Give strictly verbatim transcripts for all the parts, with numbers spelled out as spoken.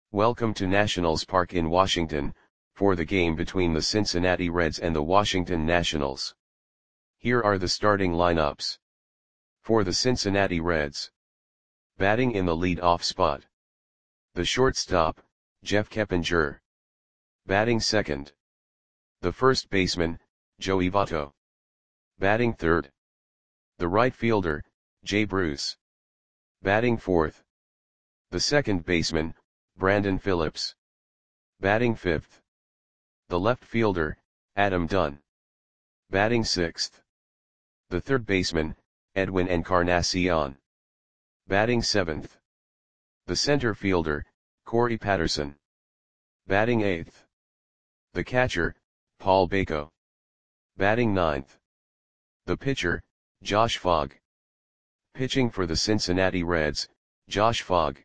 Welcome to Nationals Park in Washington, for the game between the Cincinnati Reds and the Washington Nationals. Here are the starting lineups. For the Cincinnati Reds. Batting in the lead-off spot. The shortstop, Jeff Keppinger. Batting second. The first baseman, Joey Votto. Batting third. The right fielder, Jay Bruce. Batting fourth. The second baseman, Brandon Phillips. Batting fifth. The left fielder, Adam Dunn. Batting sixth. The third baseman, Edwin Encarnacion. Batting seventh. The center fielder, Corey Patterson. Batting eighth. The catcher, Paul Bako. Batting ninth. The pitcher, Josh Fogg. Pitching for the Cincinnati Reds, Josh Fogg.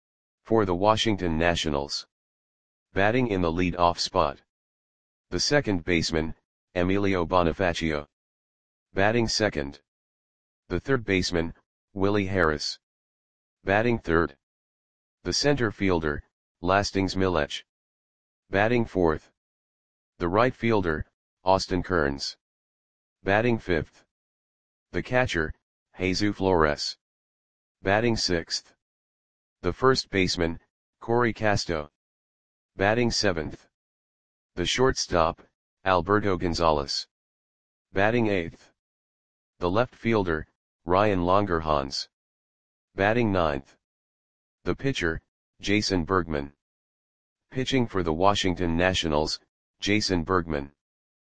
For the Washington Nationals. Batting in the lead-off spot. The second baseman, Emilio Bonifacio. Batting second. The third baseman, Willie Harris. Batting third. The center fielder, Lastings Milech. Batting fourth. The right fielder, Austin Kearns. Batting fifth. The catcher, Jesus Flores. Batting sixth. The first baseman, Corey Casto. Batting seventh. The shortstop, Alberto Gonzalez. Batting eighth. The left fielder, Ryan Longerhans. Batting ninth. The pitcher, Jason Bergman. Pitching for the Washington Nationals, Jason Bergman.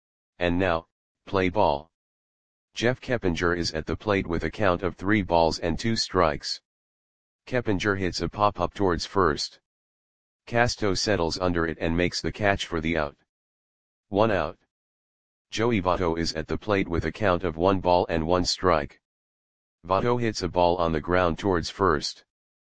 And now, play ball. Jeff Keppinger is at the plate with a count of three balls and two strikes. Keppinger hits a pop-up towards first. Casto settles under it and makes the catch for the out. One out. Joey Votto is at the plate with a count of one ball and one strike. Votto hits a ball on the ground towards first.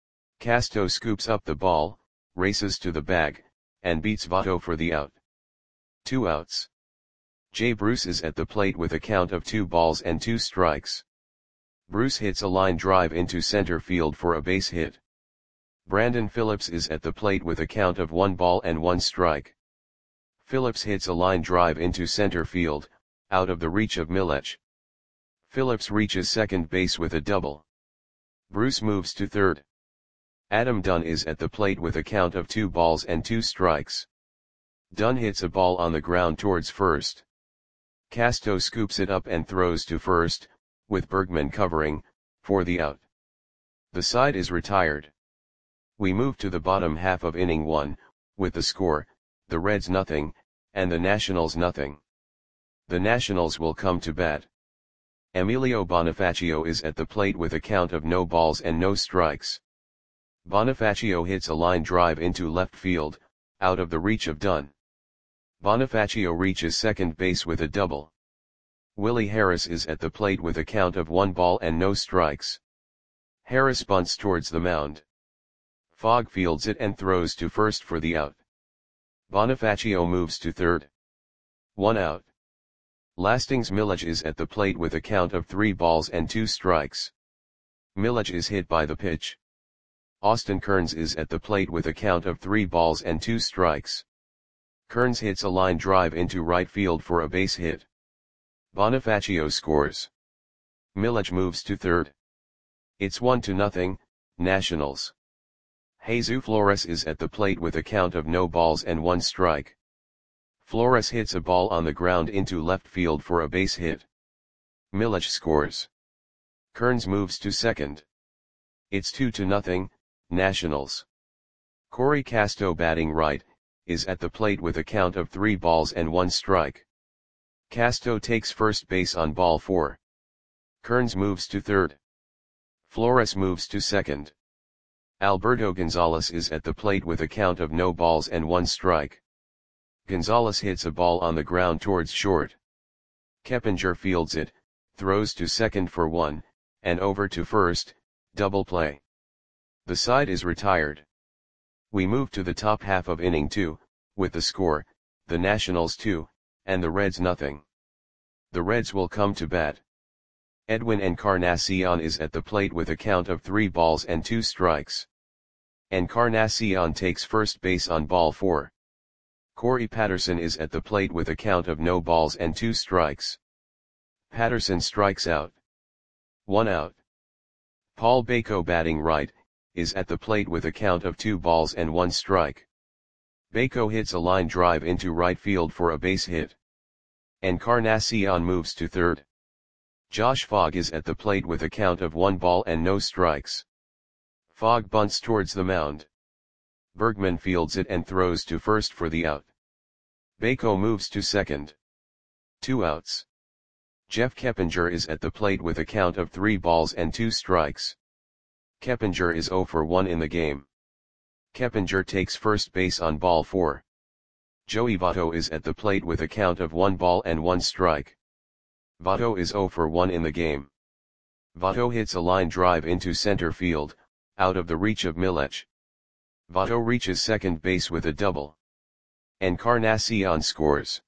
Casto scoops up the ball, races to the bag, and beats Votto for the out. Two outs. Jay Bruce is at the plate with a count of two balls and two strikes. Bruce hits a line drive into center field for a base hit. Brandon Phillips is at the plate with a count of one ball and one strike. Phillips hits a line drive into center field, out of the reach of Milech. Phillips reaches second base with a double. Bruce moves to third. Adam Dunn is at the plate with a count of two balls and two strikes. Dunn hits a ball on the ground towards first. Casto scoops it up and throws to first, with Bergman covering, for the out. The side is retired. We move to the bottom half of inning one, with the score, the Reds nothing, and the Nationals nothing. The Nationals will come to bat. Emilio Bonifacio is at the plate with a count of no balls and no strikes. Bonifacio hits a line drive into left field, out of the reach of Dunn. Bonifacio reaches second base with a double. Willie Harris is at the plate with a count of one ball and no strikes. Harris bunts towards the mound. Fogg fields it and throws to first for the out. Bonifacio moves to third. One out. Lastings Milech is at the plate with a count of three balls and two strikes. Milech is hit by the pitch. Austin Kearns is at the plate with a count of three balls and two strikes. Kearns hits a line drive into right field for a base hit. Bonifacio scores. Milech moves to third. It's one to nothing, Nationals. Jesus Flores is at the plate with a count of no balls and one strike. Flores hits a ball on the ground into left field for a base hit. Milech scores. Kearns moves to second. It's two to nothing, Nationals. Corey Casto batting right, is at the plate with a count of three balls and one strike. Casto takes first base on ball four. Kearns moves to third. Flores moves to second. Alberto Gonzalez is at the plate with a count of no balls and one strike. Gonzalez hits a ball on the ground towards short. Keppinger fields it, throws to second for one, and over to first, double play. The side is retired. We move to the top half of inning two, with the score, the Nationals two, and the Reds nothing. The Reds will come to bat. Edwin Encarnacion is at the plate with a count of three balls and two strikes. Encarnacion takes first base on ball four. Corey Patterson is at the plate with a count of no balls and two strikes. Patterson strikes out. One out. Paul Bako, batting right, is at the plate with a count of two balls and one strike. Bako hits a line drive into right field for a base hit. Encarnacion moves to third. Josh Fogg is at the plate with a count of one ball and no strikes. Fogg bunts towards the mound. Bergman fields it and throws to first for the out. Bako moves to second. Two outs. Jeff Keppinger is at the plate with a count of three balls and two strikes. Keppinger is zero for one in the game. Keppinger takes first base on ball four. Joey Votto is at the plate with a count of one ball and one strike. Votto is zero for one in the game. Votto hits a line drive into center field, out of the reach of Milech. Votto reaches second base with a double. Encarnacion scores.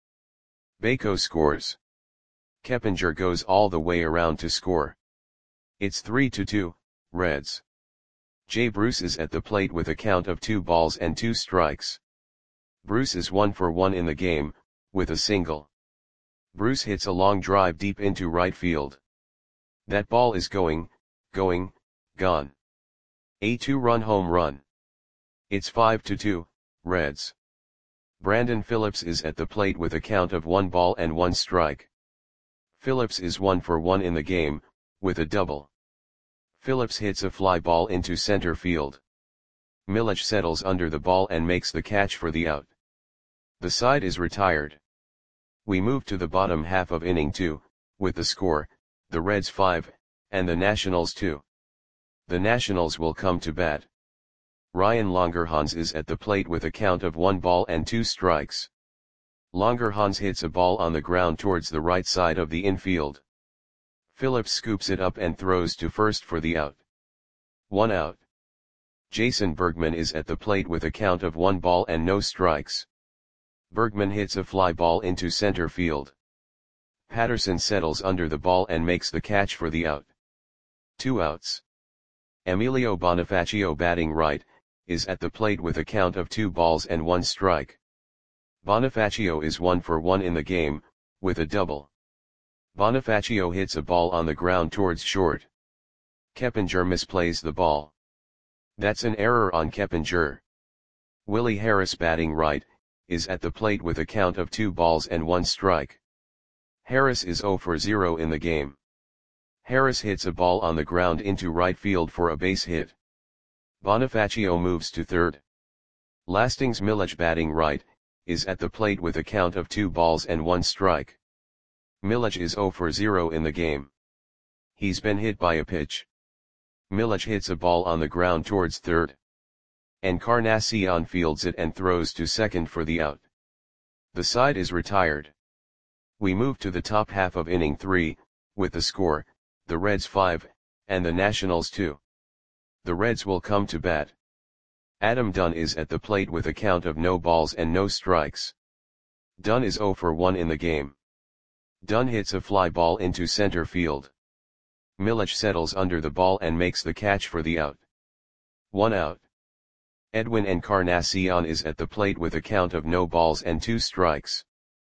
Bako scores. Keppinger goes all the way around to score. It's three to two, Reds. Jay Bruce is at the plate with a count of two balls and two strikes. Bruce is one for one in the game, with a single. Bruce hits a long drive deep into right field. That ball is going, going, gone. A two-run home run. It's five to two, Reds. Brandon Phillips is at the plate with a count of one ball and one strike. Phillips is one for one in the game, with a double. Phillips hits a fly ball into center field. Milech settles under the ball and makes the catch for the out. The side is retired. We move to the bottom half of inning two, with the score, the Reds five, and the Nationals two. The Nationals will come to bat. Ryan Longerhans is at the plate with a count of one ball and two strikes. Longerhans hits a ball on the ground towards the right side of the infield. Phillips scoops it up and throws to first for the out. One out. Jason Bergman is at the plate with a count of one ball and no strikes. Bergman hits a fly ball into center field. Patterson settles under the ball and makes the catch for the out. Two outs. Emilio Bonifacio, batting right, is at the plate with a count of two balls and one strike. Bonifacio is one for one in the game, with a double. Bonifacio hits a ball on the ground towards short. Keppinger misplays the ball. That's an error on Keppinger. Willie Harris, batting right, is at the plate with a count of two balls and one strike. Harris is zero for zero in the game. Harris hits a ball on the ground into right field for a base hit. Bonifacio moves to third. Lastings Milech, batting right, is at the plate with a count of two balls and one strike. Milech is zero for zero in the game. He's been hit by a pitch. Milech hits a ball on the ground towards third. Encarnacion fields it and throws to second for the out. The side is retired. We move to the top half of inning three, with the score, the Reds five, and the Nationals two. The Reds will come to bat. Adam Dunn is at the plate with a count of no balls and no strikes. Dunn is zero for one in the game. Dunn hits a fly ball into center field. Milech settles under the ball and makes the catch for the out. One out. Edwin Encarnacion is at the plate with a count of no balls and two strikes.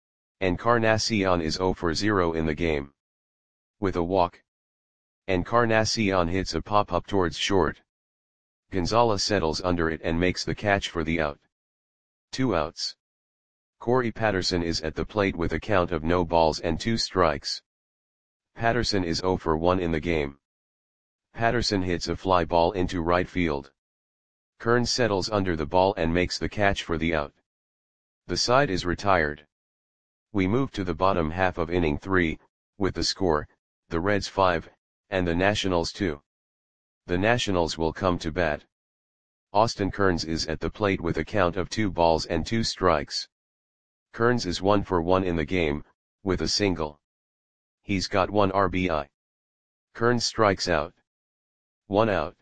Encarnacion is zero for zero in the game. With a walk. Encarnacion hits a pop-up towards short. Gonzalez settles under it and makes the catch for the out. Two outs. Corey Patterson is at the plate with a count of no balls and two strikes. Patterson is zero for one in the game. Patterson hits a fly ball into right field. Kearns settles under the ball and makes the catch for the out. The side is retired. We move to the bottom half of inning three, with the score, the Reds five, and the Nationals two. The Nationals will come to bat. Austin Kearns is at the plate with a count of two balls and two strikes. Kearns is one for one in the game, with a single. He's got one R B I. Kearns strikes out. One out.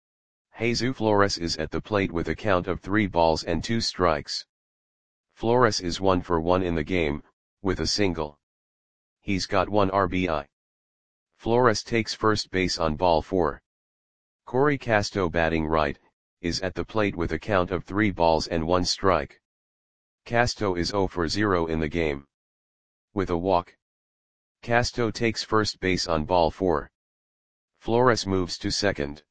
Jesus Flores is at the plate with a count of three balls and two strikes. Flores is one for one in the game, with a single. He's got one R B I. Flores takes first base on ball four. Corey Casto, batting right, is at the plate with a count of three balls and one strike. Casto is zero for zero in the game. With a walk, Casto takes first base on ball four. Flores moves to second.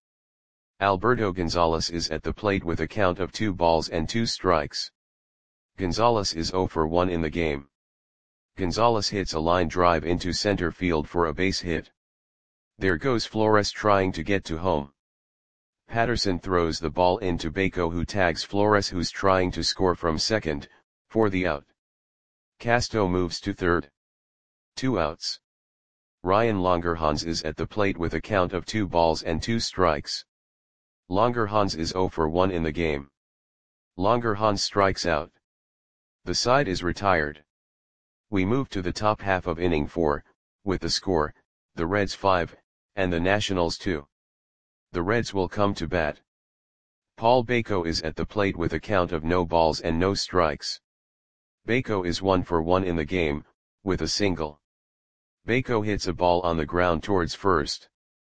Alberto Gonzalez is at the plate with a count of two balls and two strikes. Gonzalez is zero for one in the game. Gonzalez hits a line drive into center field for a base hit. There goes Flores trying to get to home. Patterson throws the ball into Baco, who tags Flores, who's trying to score from second, for the out. Casto moves to third. Two outs. Ryan Longerhans is at the plate with a count of two balls and two strikes. Longerhans is zero for one in the game. Longerhans strikes out. The side is retired. We move to the top half of inning four, with the score, the Reds five, and the Nationals two. The Reds will come to bat. Paul Baco is at the plate with a count of no balls and no strikes. Baco is one for one in the game, with a single. Baco hits a ball on the ground towards first.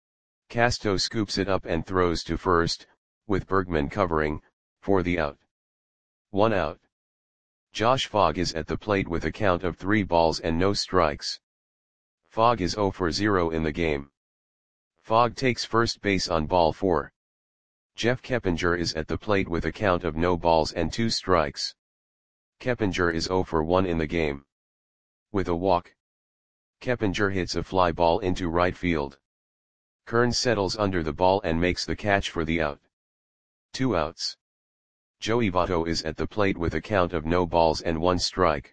Casto scoops it up and throws to first, with Bergman covering, for the out. One out. Josh Fogg is at the plate with a count of three balls and no strikes. Fogg is zero for zero in the game. Fogg takes first base on ball four. Jeff Keppinger is at the plate with a count of no balls and two strikes. Keppinger is zero for one in the game. With a walk, Keppinger hits a fly ball into right field. Kearns settles under the ball and makes the catch for the out. Two outs. Joey Votto is at the plate with a count of no balls and one strike.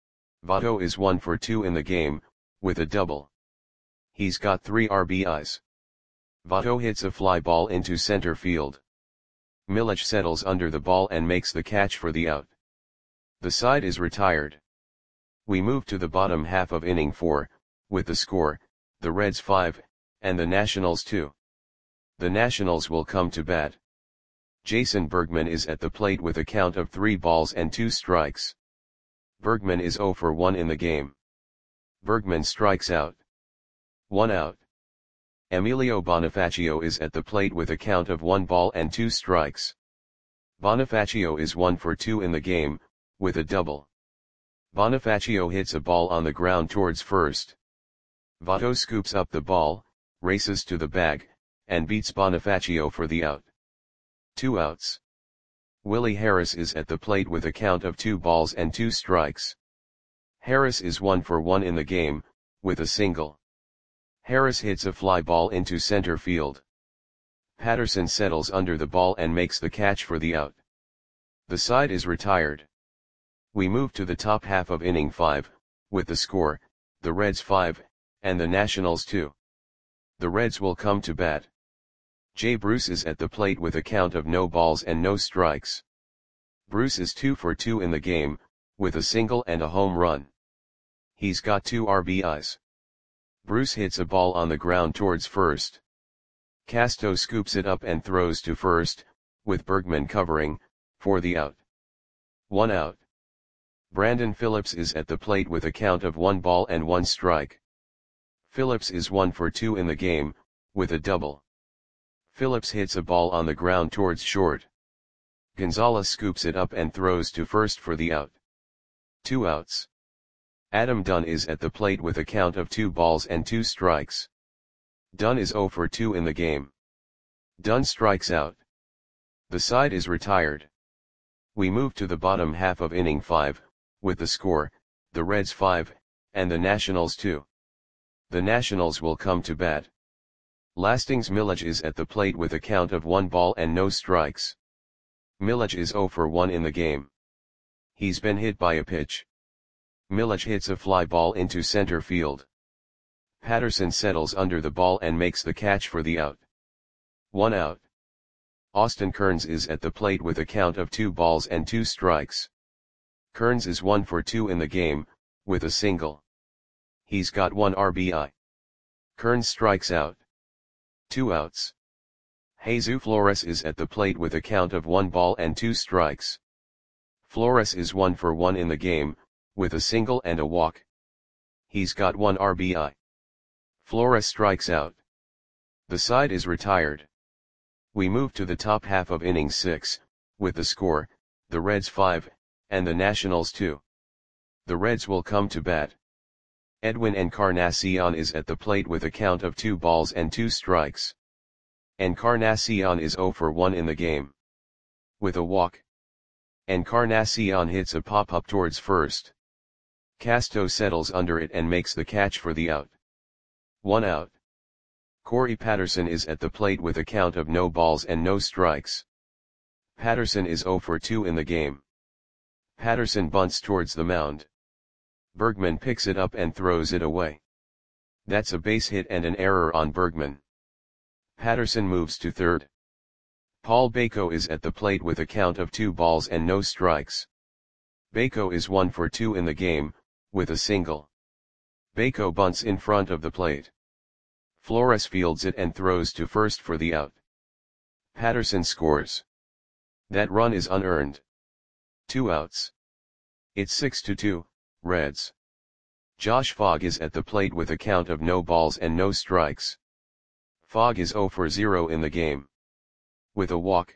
Votto is one for two in the game, with a double. He's got three R B Is. Votto hits a fly ball into center field. Milich settles under the ball and makes the catch for the out. The side is retired. We move to the bottom half of inning four, with the score, the Reds five, and the Nationals two. The Nationals will come to bat. Jason Bergman is at the plate with a count of three balls and two strikes. Bergman is zero for one in the game. Bergman strikes out. One out. Emilio Bonifacio is at the plate with a count of one ball and two strikes. Bonifacio is one for two in the game, with a double. Bonifacio hits a ball on the ground towards first. Votto scoops up the ball, races to the bag, and beats Bonifacio for the out. Two outs. Willie Harris is at the plate with a count of two balls and two strikes. Harris is one for one in the game, with a single. Harris hits a fly ball into center field. Patterson settles under the ball and makes the catch for the out. The side is retired. We move to the top half of inning five, with the score, the Reds five, and the Nationals two. The Reds will come to bat. Jay Bruce is at the plate with a count of no balls and no strikes. Bruce is two for two in the game, with a single and a home run. He's got two R B Is. Bruce hits a ball on the ground towards first. Casto scoops it up and throws to first, with Bergman covering, for the out. One out. Brandon Phillips is at the plate with a count of one ball and one strike. Phillips is one for two in the game, with a double. Phillips hits a ball on the ground towards short. Gonzalez scoops it up and throws to first for the out. Two outs. Adam Dunn is at the plate with a count of two balls and two strikes. Dunn is zero for two in the game. Dunn strikes out. The side is retired. We move to the bottom half of inning five, with the score, the Reds five, and the Nationals two. The Nationals will come to bat. Lastings Milich is at the plate with a count of one ball and no strikes. Milich is zero for one in the game. He's been hit by a pitch. Milich hits a fly ball into center field. Patterson settles under the ball and makes the catch for the out. One out. Austin Kearns is at the plate with a count of two balls and two strikes. Kearns is one for two in the game, with a single. He's got one R B I. Kearns strikes out. Two outs. Jesus Flores is at the plate with a count of one ball and two strikes. Flores is one for one in the game, with a single and a walk. He's got one R B I. Flores strikes out. The side is retired. We move to the top half of inning six, with the score, the Reds five, and the Nationals two. The Reds will come to bat. Edwin Encarnacion is at the plate with a count of two balls and two strikes. Encarnacion is zero for one in the game. With a walk, Encarnacion hits a pop-up towards first. Castro settles under it and makes the catch for the out. One out. Corey Patterson is at the plate with a count of no balls and no strikes. Patterson is zero for two in the game. Patterson bunts towards the mound. Bergman picks it up and throws it away. That's a base hit and an error on Bergman. Patterson moves to third. Paul Bako is at the plate with a count of two balls and no strikes. Bako is one for two in the game, with a single. Bako bunts in front of the plate. Flores fields it and throws to first for the out. Patterson scores. That run is unearned. Two outs. It's six to two, Reds. Josh Fogg is at the plate with a count of no balls and no strikes. Fogg is zero for zero in the game. With a walk,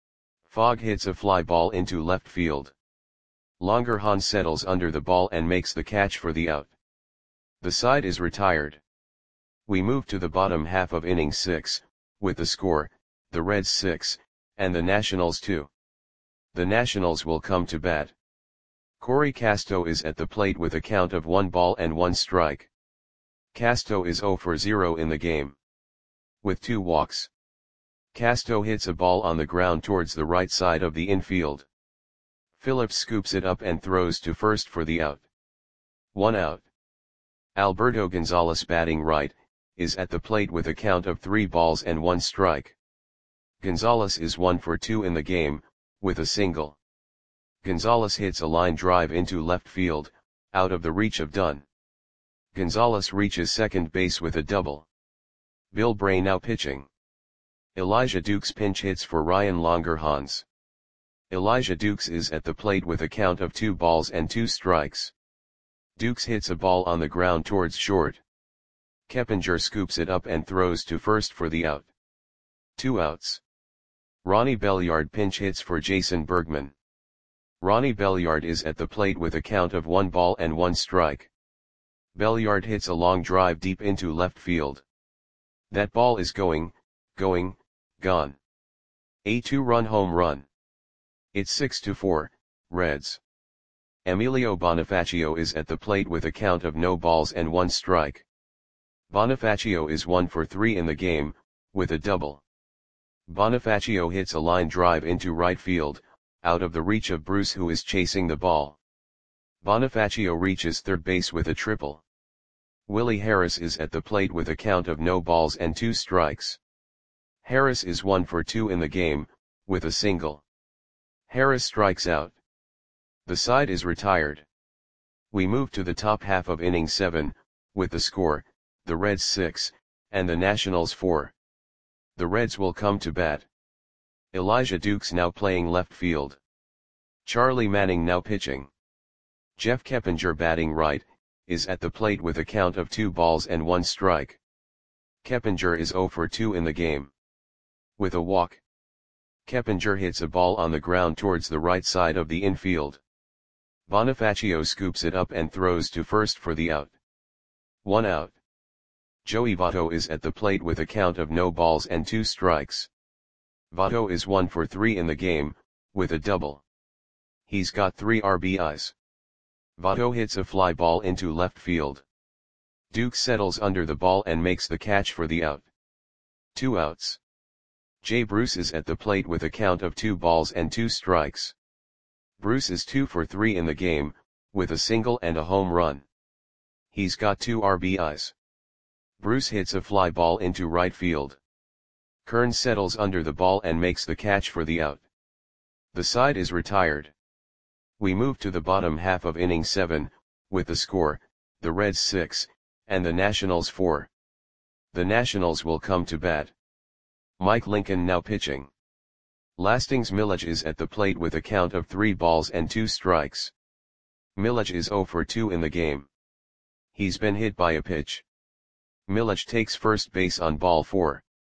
Fogg hits a fly ball into left field. Langerhans settles under the ball and makes the catch for the out. The side is retired. We move to the bottom half of inning six, with the score, the Reds six, and the Nationals two. The Nationals will come to bat. Corey Castro is at the plate with a count of one ball and one strike. Castro is zero for zero in the game. With two walks, Castro hits a ball on the ground towards the right side of the infield. Phillips scoops it up and throws to first for the out. One out. Alberto Gonzalez, batting right, is at the plate with a count of three balls and one strike. Gonzalez is one for two in the game, with a single. Gonzalez hits a line drive into left field, out of the reach of Dunn. Gonzalez reaches second base with a double. Bill Bray now pitching. Elijah Dukes pinch hits for Ryan Langerhans. Elijah Dukes is at the plate with a count of two balls and two strikes. Dukes hits a ball on the ground towards short. Keppinger scoops it up and throws to first for the out. Two outs. Ronnie Belliard pinch hits for Jason Bergman. Ronnie Belliard is at the plate with a count of one ball and one strike. Belliard hits a long drive deep into left field. That ball is going, going, gone. A two-run home run. It's six to four, Reds. Emilio Bonifacio is at the plate with a count of no balls and one strike. Bonifacio is one for three in the game, with a double. Bonifacio hits a line drive into right field, out of the reach of Bruce, who is chasing the ball. Bonifacio reaches third base with a triple. Willie Harris is at the plate with a count of no balls and two strikes. Harris is one for two in the game, with a single. Harris strikes out. The side is retired. We move to the top half of inning seven, with the score, the Reds six, and the Nationals four. The Reds will come to bat. Elijah Dukes now playing left field. Charlie Manning now pitching. Jeff Keppinger, batting right, is at the plate with a count of two balls and one strike. Keppinger is zero for two in the game. With a walk, Keppinger hits a ball on the ground towards the right side of the infield. Bonifacio scoops it up and throws to first for the out. One out. Joey Votto is at the plate with a count of no balls and two strikes. Votto is one for three in the game, with a double. He's got three R B Is. Votto hits a fly ball into left field. Duke settles under the ball and makes the catch for the out. Two outs. Jay Bruce is at the plate with a count of two balls and two strikes. Bruce is two for three in the game, with a single and a home run. He's got two R B Is. Bruce hits a fly ball into right field. Kern settles under the ball and makes the catch for the out. The side is retired. We move to the bottom half of inning seven, with the score, the Reds six, and the Nationals four. The Nationals will come to bat. Mike Lincoln now pitching. Lastings Milledge is at the plate with a count of three balls and two strikes. Milledge is zero for two in the game. He's been hit by a pitch. Milledge takes first base on ball four.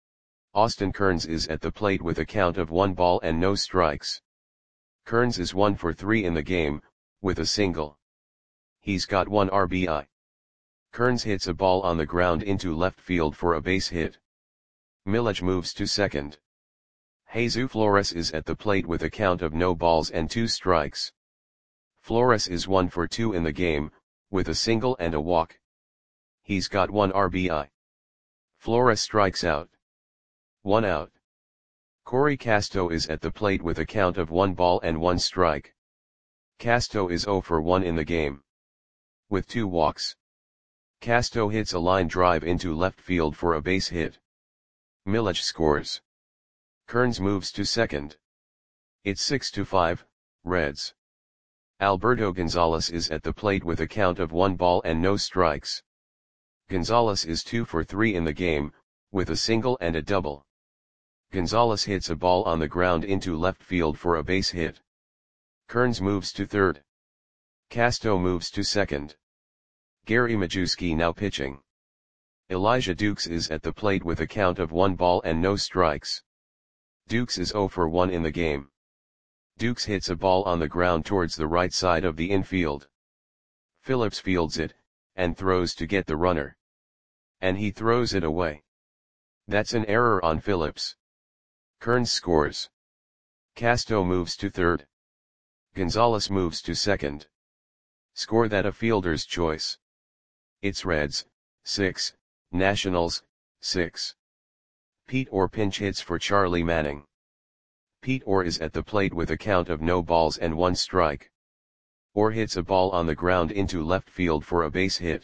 Austin Kearns is at the plate with a count of one ball and no strikes. Kearns is one for three in the game, with a single. He's got one R B I. Kearns hits a ball on the ground into left field for a base hit. Milledge moves to second. Jesus Flores is at the plate with a count of no balls and two strikes. Flores is one for two in the game, with a single and a walk. He's got one R B I. Flores strikes out. One out. Corey Casto is at the plate with a count of one ball and one strike. Casto is zero for one in the game, with two walks. Casto hits a line drive into left field for a base hit. Milledge scores. Kearns moves to second. It's six to five, Reds. Alberto Gonzalez is at the plate with a count of one ball and no strikes. Gonzalez is two for three in the game, with a single and a double. Gonzalez hits a ball on the ground into left field for a base hit. Kearns moves to third. Casto moves to second. Gary Majewski now pitching. Elijah Dukes is at the plate with a count of one ball and no strikes. Dukes is zero for one in the game. Dukes hits a ball on the ground towards the right side of the infield. Phillips fields it, and throws to get the runner. And he throws it away. That's an error on Phillips. Kearns scores. Casto moves to third. Gonzalez moves to second. Score that a fielder's choice. It's Reds, six, Nationals, six. Pete Orr pinch hits for Charlie Manning. Pete Orr is at the plate with a count of no balls and one strike. Orr hits a ball on the ground into left field for a base hit.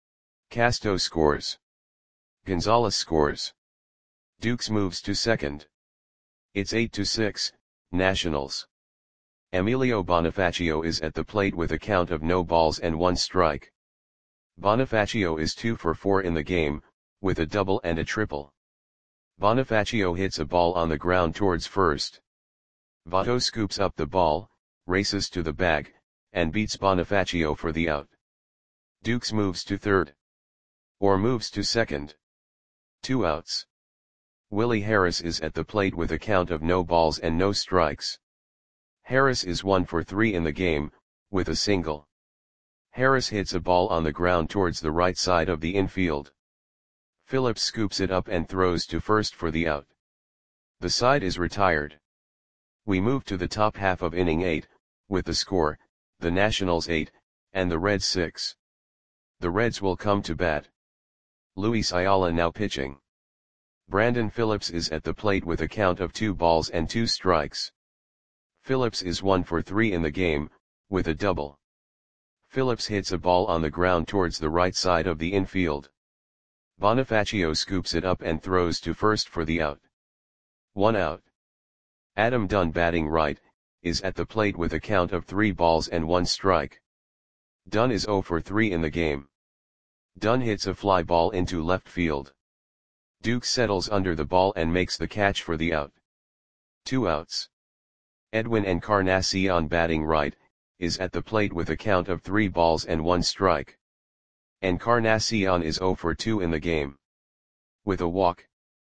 Casto scores. Gonzalez scores. Dukes moves to second. It's eight to six, Nationals. Emilio Bonifacio is at the plate with a count of no balls and one strike. Bonifacio is two for four in the game, with a double and a triple. Bonifacio hits a ball on the ground towards first. Votto scoops up the ball, races to the bag, and beats Bonifacio for the out. Dukes moves to third. Orr moves to second. Two outs. Willie Harris is at the plate with a count of no balls and no strikes. Harris is one for three in the game, with a single. Harris hits a ball on the ground towards the right side of the infield. Phillips scoops it up and throws to first for the out. The side is retired. We move to the top half of inning eight, with the score, the Nationals eight, and the Reds six. The Reds will come to bat. Luis Ayala now pitching. Brandon Phillips is at the plate with a count of two balls and two strikes. Phillips is one for three in the game, with a double. Phillips hits a ball on the ground towards the right side of the infield. Bonifacio scoops it up and throws to first for the out. One out. Adam Dunn batting right, is at the plate with a count of three balls and one strike. Dunn is zero for three in the game. Dunn hits a fly ball into left field. Duke settles under the ball and makes the catch for the out. Two outs. Edwin Encarnacion batting right, is at the plate with a count of three balls and one strike. Encarnacion is zero for two in the game. With a walk.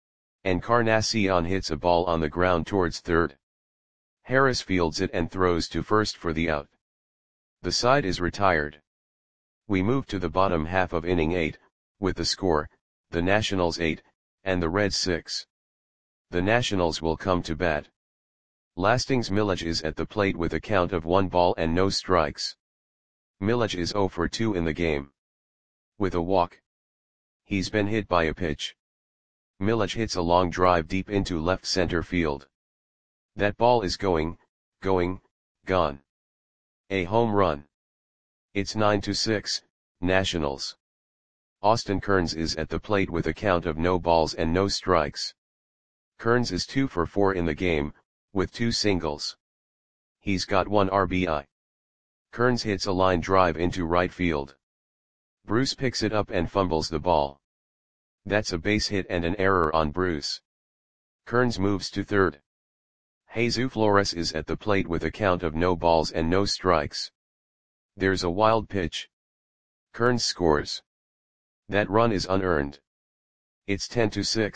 Encarnacion hits a ball on the ground towards third. Harris fields it and throws to first for the out. The side is retired. We move to the bottom half of inning eight, with the score, the Nationals eight, and the Reds six. The Nationals will come to bat. Lastings Milledge is at the plate with a count of one ball and no strikes. Milledge is zero for two in the game. With a walk. He's been hit by a pitch. Milledge hits a long drive deep into left center field. That ball is going, going, gone. A home run. It's nine to six, Nationals. Austin Kearns is at the plate with a count of no balls and no strikes. Kearns is two for four in the game, with two singles. He's got one R B I. Kearns hits a line drive into right field. Bruce picks it up and fumbles the ball. That's a base hit and an error on Bruce. Kearns moves to third. Jesus Flores is at the plate with a count of no balls and no strikes. There's a wild pitch. Kearns scores. That run is unearned. It's ten to six,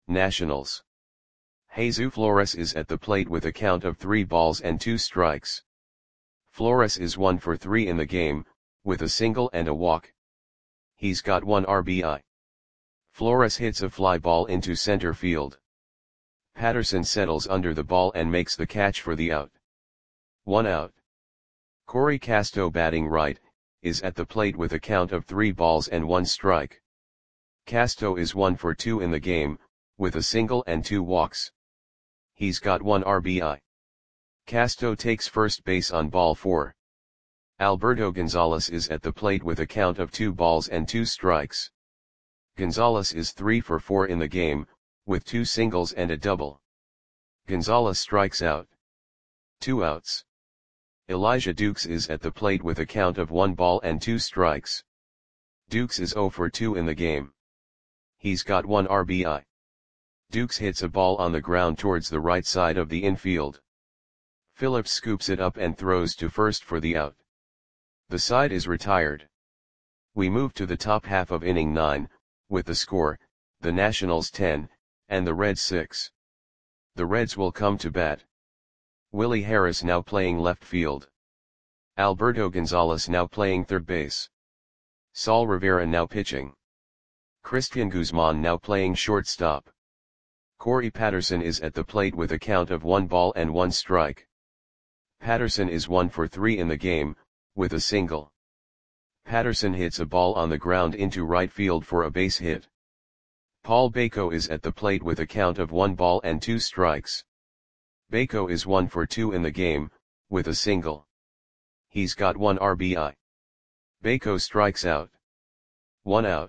Nationals. Jesus Flores is at the plate with a count of three balls and two strikes. Flores is one for three in the game, with a single and a walk. He's got one R B I. Flores hits a fly ball into center field. Patterson settles under the ball and makes the catch for the out. One out. Corey Castro, batting right, is at the plate with a count of three balls and one strike. Castro is one for two in the game, with a single and two walks. He's got one R B I. Castro takes first base on ball four. Alberto Gonzalez is at the plate with a count of two balls and two strikes. Gonzalez is three for four in the game, with two singles and a double. Gonzalez strikes out. Two outs. Elijah Dukes is at the plate with a count of one ball and two strikes. Dukes is zero for two in the game. He's got one R B I. Dukes hits a ball on the ground towards the right side of the infield. Phillips scoops it up and throws to first for the out. The side is retired. We move to the top half of inning nine, with the score, the Nationals ten, and the Reds six. The Reds will come to bat. Willie Harris now playing left field. Alberto Gonzalez now playing third base. Saul Rivera now pitching. Christian Guzman now playing shortstop. Corey Patterson is at the plate with a count of one ball and one strike. Patterson is one for three in the game, with a single. Patterson hits a ball on the ground into right field for a base hit. Paul Bako is at the plate with a count of one ball and two strikes. Bako is one for two in the game, with a single. He's got one R B I. Bako strikes out. One out.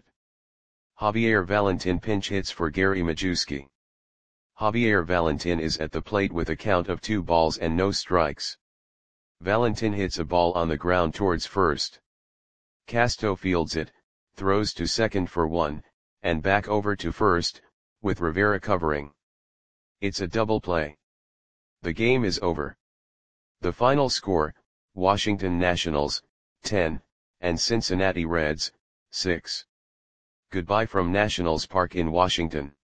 Javier Valentin pinch hits for Gary Majewski. Javier Valentin is at the plate with a count of two balls and no strikes. Valentin hits a ball on the ground towards first. Castro fields it, throws to second for one, and back over to first, with Rivera covering. It's a double play. The game is over. The final score, Washington Nationals, ten, and Cincinnati Reds, six. Goodbye from Nationals Park in Washington.